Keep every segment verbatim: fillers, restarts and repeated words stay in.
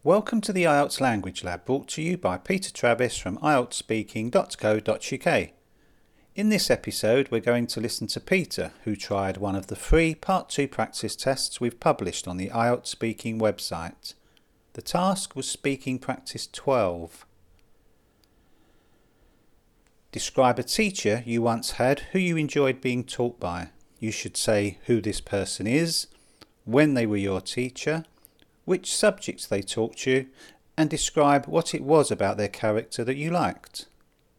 Welcome to the I E L T S Language Lab, brought to you by Peter Travis from I E L T speaking dot co dot U K. In this episode we're going to listen to Peter, who tried one of the free Part two practice tests we've published on the I E L T Speaking website. The task was Speaking Practice twelve. Describe a teacher you once had who you enjoyed being taught by. You should say who this person is, when they were your teacher, which subjects they taught you, and describe what it was about their character that you liked.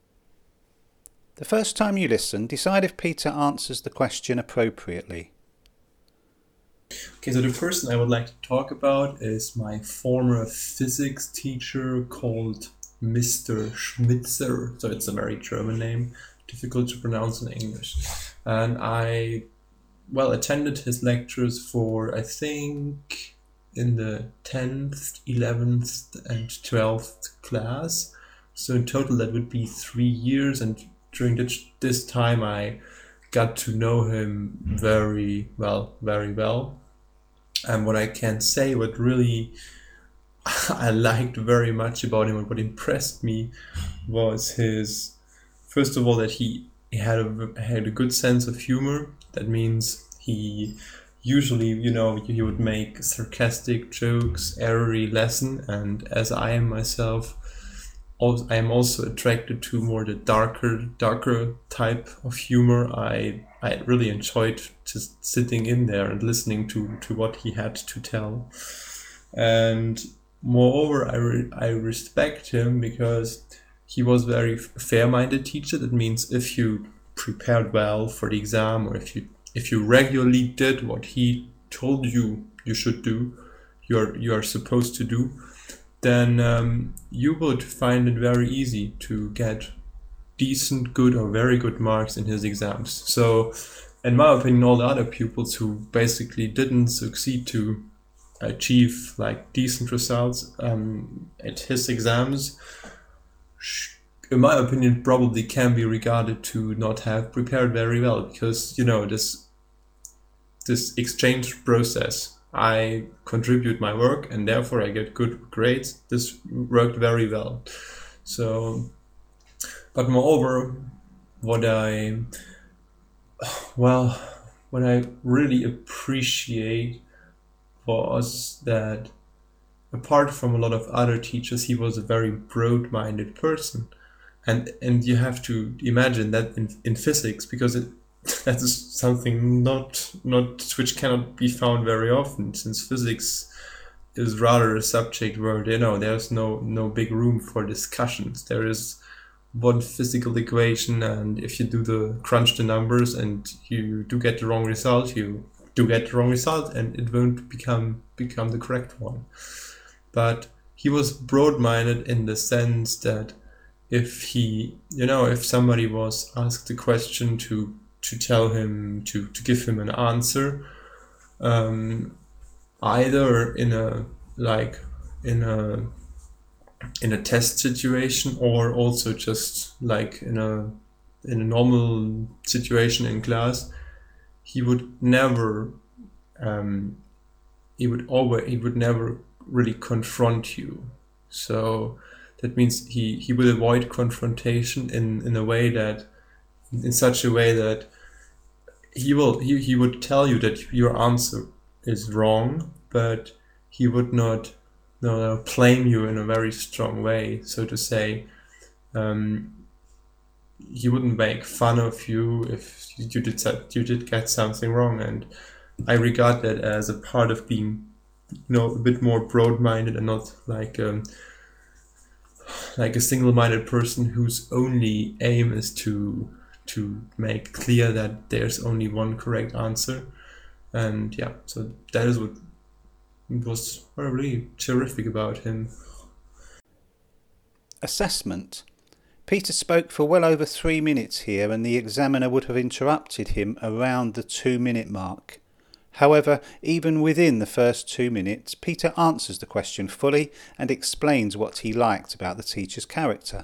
The first time you listen, decide if Peter answers the question appropriately. Okay, so the person I would like to talk about is my former physics teacher called Mister Schmitzer. So it's a very German name, difficult to pronounce in English. And I, well, attended his lectures for, I think, in the tenth, eleventh and twelfth class. So in total that would be three years, and during this, this time I got to know him very well, very well. And what I can say, what really I liked very much about him and what impressed me was his, first of all, that he, he had a had a good sense of humor. That means he usually, you know, he would make sarcastic jokes every lesson, and as I am myself, I am also attracted to more the darker, darker type of humor. I I really enjoyed just sitting in there and listening to, to what he had to tell. And moreover, I re- I respect him because he was a very fair-minded teacher. That means if you prepared well for the exam, or if you if you regularly did what he told you you should do, you're you are supposed to do, then um, you would find it very easy to get decent, good or very good marks in his exams. So in my opinion, all the other pupils who basically didn't succeed to achieve like decent results um, at his exams, in my opinion, probably can be regarded to not have prepared very well, because, you know, this this exchange process, I contribute my work and therefore I get good grades. This worked very well. So, but moreover, what I, well, what I really appreciate was that apart from a lot of other teachers, he was a very broad-minded person. And and you have to imagine that in, in physics, because it that is something not not which cannot be found very often, since physics is rather a subject where, you know, there's no no big room for discussions. There is one physical equation, and if you do the crunch the numbers and you do get the wrong result, you do get the wrong result, and it won't become become the correct one. But he was broad-minded in the sense that if he, you know, if somebody was asked a question to to tell him, to, to give him an answer, um, either in a, like, in a, in a test situation, or also just like in a, in a normal situation in class, he would never, um, he would always, he would never really confront you. So that means he, he will avoid confrontation in, in a way that, in such a way that he will he, he would tell you that your answer is wrong, but he would not no, blame you in a very strong way, so to say. Um, he wouldn't make fun of you if you did you did get something wrong, and I regard that as a part of being, you know, a bit more broad-minded and not like um, like a single-minded person whose only aim is to to make clear that there's only one correct answer. And yeah, so that is what was really terrific about him. Assessment. Peter spoke for well over three minutes here, and the examiner would have interrupted him around the two-minute mark. However, even within the first two minutes, Peter answers the question fully and explains what he liked about the teacher's character.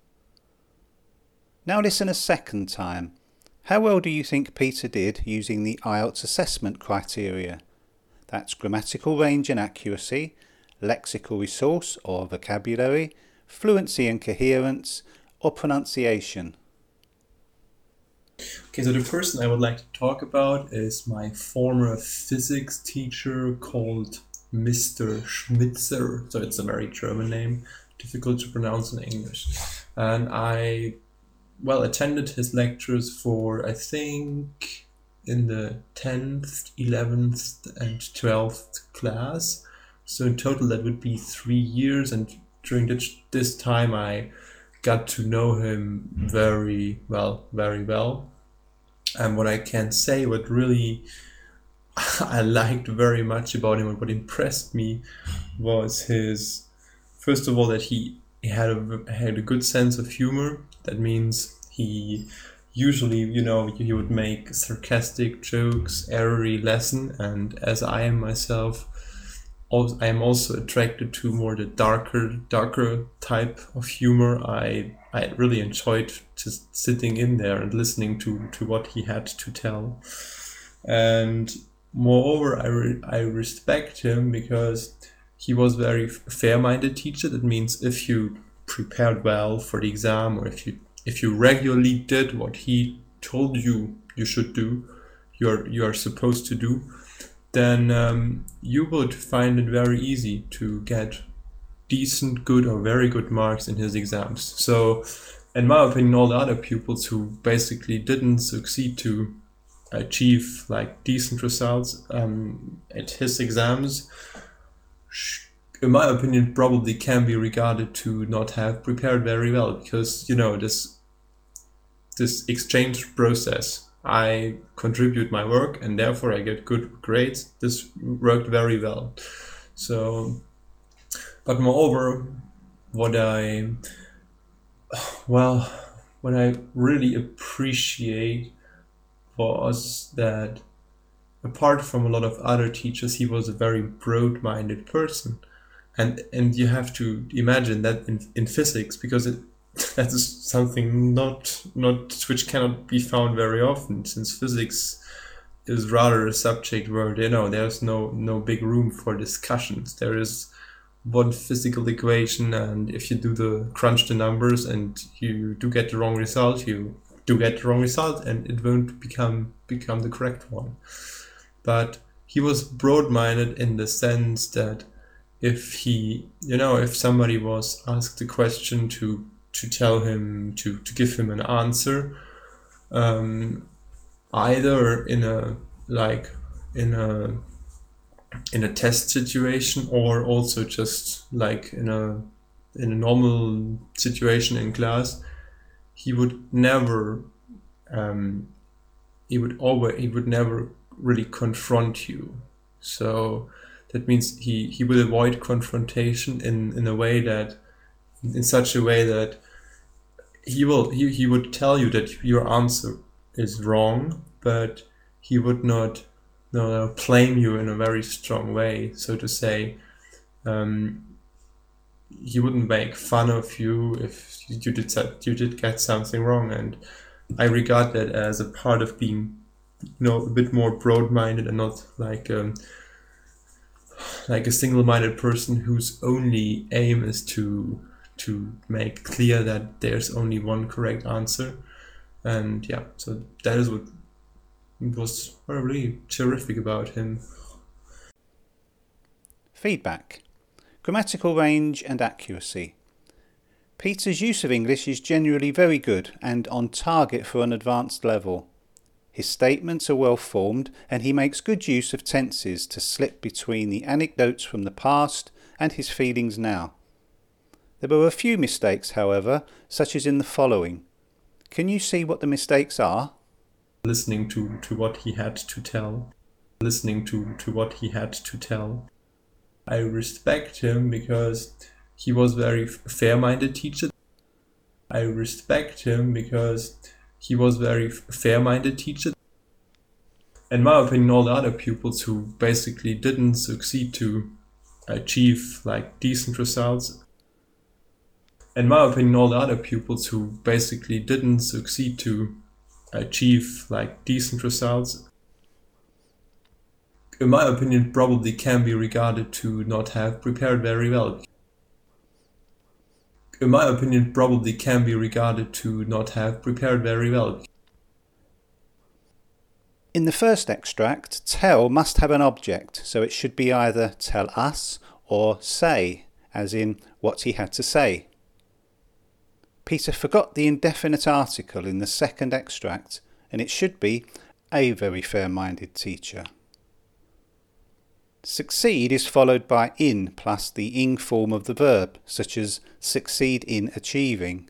Now listen a second time. How well do you think Peter did using the I E L T S assessment criteria? That's grammatical range and accuracy, lexical resource or vocabulary, fluency and coherence, or pronunciation. Okay, so the person I would like to talk about is my former physics teacher called Mister Schmitzer. So it's a very German name, difficult to pronounce in English. And I, well, attended his lectures for, I think, in the tenth, eleventh, and twelfth class. So in total, that would be three years. And during this, this time, I got to know him very well, very well. And what I can say, what really I liked very much about him and what impressed me was his, first of all, that he, he had a had a good sense of humor. That means he usually, you know, he would make sarcastic jokes every lesson, and as I am myself, also, I am also attracted to more the darker, darker type of humor. I I really enjoyed just sitting in there and listening to, to what he had to tell. And moreover, I re- I respect him because he was very fair-minded teacher. That means if you prepared well for the exam, or if you if you regularly did what he told you you should do, you're you are supposed to do, then um, you would find it very easy to get decent, good, or very good marks in his exams. So, in my opinion, all the other pupils who basically didn't succeed to achieve like decent results um, at his exams, in my opinion, probably can be regarded to not have prepared very well, because, you know, this this exchange process, I contribute my work and therefore I get good grades. This worked very well. So, but moreover, what I, well, what I really appreciate was that apart from a lot of other teachers, he was a very broad-minded person. And and you have to imagine that in, in physics, because it that is something not not which cannot be found very often, since physics is rather a subject where, you know, there's no no big room for discussions. There is one physical equation, and if you do the crunch the numbers and you do get the wrong result, you do get the wrong result, and it won't become become the correct one. But he was broad-minded in the sense that if he, you know, if somebody was asked a question to to tell him, to, to give him an answer, um, either in a, like, in a, in a test situation, or also just like in a, in a normal situation in class, he would never, um, he would always, he would never really confront you. So that means he, he will avoid confrontation in, in a way that, in such a way that he will he, he would tell you that your answer is wrong, but he would not no, no, blame you in a very strong way, so to say. Um, he wouldn't make fun of you if you did you did get something wrong, and I regard that as a part of being, you know, a bit more broad-minded and not like um, like a single-minded person whose only aim is to to make clear that there's only one correct answer. And yeah, so that is what was really terrific about him. Feedback. Grammatical range and accuracy. Peter's use of English is generally very good and on target for an advanced level. His statements are well formed, and he makes good use of tenses to slip between the anecdotes from the past and his feelings now. There were a few mistakes, however, such as in the following. Can you see what the mistakes are? Listening to, to what he had to tell. Listening to, to what he had to tell. I respect him because he was a very fair-minded teacher. I respect him because he was a very fair-minded teacher. In my opinion, all the other pupils who basically didn't succeed to achieve like decent results, in my opinion, all the other pupils who basically didn't succeed to achieve like decent results, in my opinion, probably can be regarded to not have prepared very well. In my opinion, probably can be regarded to not have prepared very well. In the first extract, tell must have an object, so it should be either tell us or say, as in what he had to say. Peter forgot the indefinite article in the second extract, and it should be a very fair-minded teacher. Succeed is followed by in plus the ing form of the verb, such as succeed in achieving.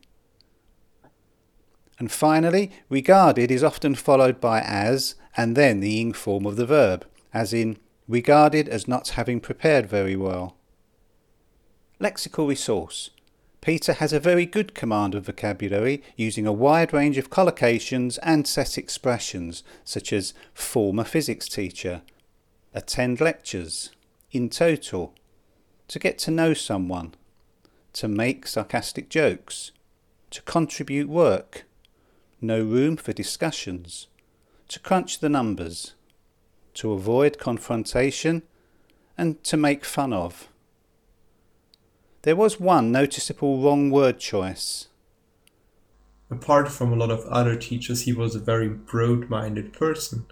And finally, regarded is often followed by as and then the ing form of the verb, as in regarded as not having prepared very well. Lexical resource. Peter has a very good command of vocabulary using a wide range of collocations and set expressions, such as former physics teacher, attend lectures, in total, to get to know someone, to make sarcastic jokes, to contribute work, no room for discussions, to crunch the numbers, to avoid confrontation, and to make fun of. There was one noticeable wrong word choice. Apart from a lot of other teachers, he was a very broad-minded person.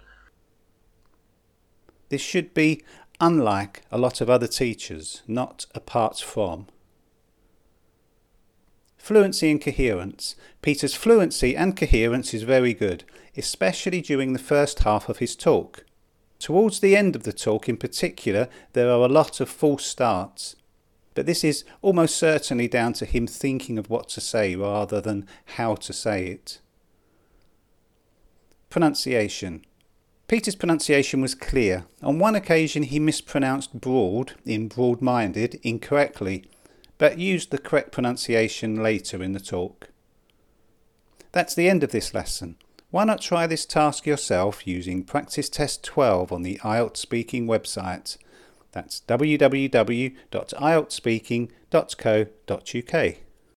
This should be unlike a lot of other teachers, not apart from. Fluency and coherence. Peter's fluency and coherence is very good, especially during the first half of his talk. Towards the end of the talk in particular, there are a lot of false starts, but this is almost certainly down to him thinking of what to say rather than how to say it. Pronunciation. Peter's pronunciation was clear. On one occasion he mispronounced broad in broad-minded incorrectly, but used the correct pronunciation later in the talk. That's the end of this lesson. Why not try this task yourself using Practice Test twelve on the I E L T S Speaking website. That's w w w dot i e l t speaking dot co dot u k.